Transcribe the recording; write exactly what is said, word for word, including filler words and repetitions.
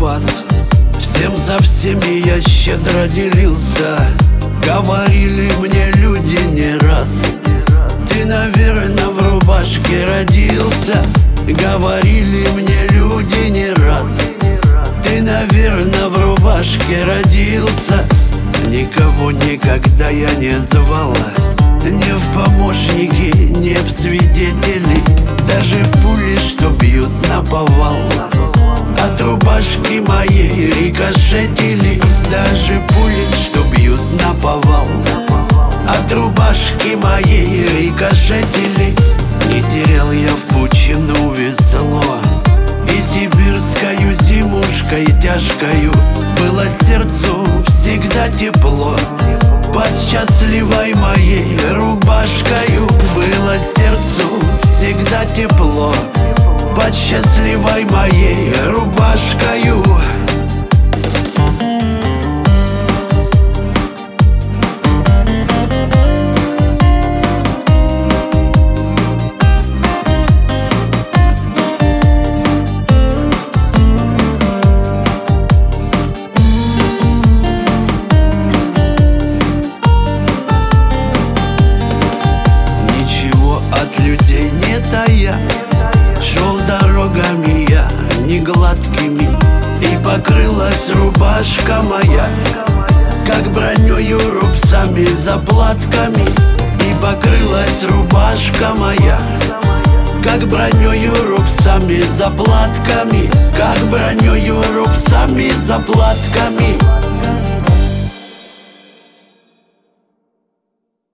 запас. Всем за всеми я щедро делился. Говорили мне люди не раз: ты, наверное, в рубашке родился. Говорили мне люди не раз: ты, наверное, в рубашке родился. Никого никогда я не звала ни в помощники, ни в свидетели. Даже пули, что бьют наповал, от рубашки моей рикошетили. Даже пули, что бьют наповал, от рубашки моей рикошетили. Не терял я в пучину весло, и сибирскою зимушкой тяжкою было сердцу всегда тепло. Под счастливой моей рубашкою было сердцу всегда тепло. Под счастливой моей рубашкою. Людей не тая, шел дорогами я не гладкими, и покрылась рубашка моя, как бронёю, рубцами, заплатками. И покрылась рубашка моя, как бронёю, рубцами, заплатками. Как бронёю, рубцами, заплатками.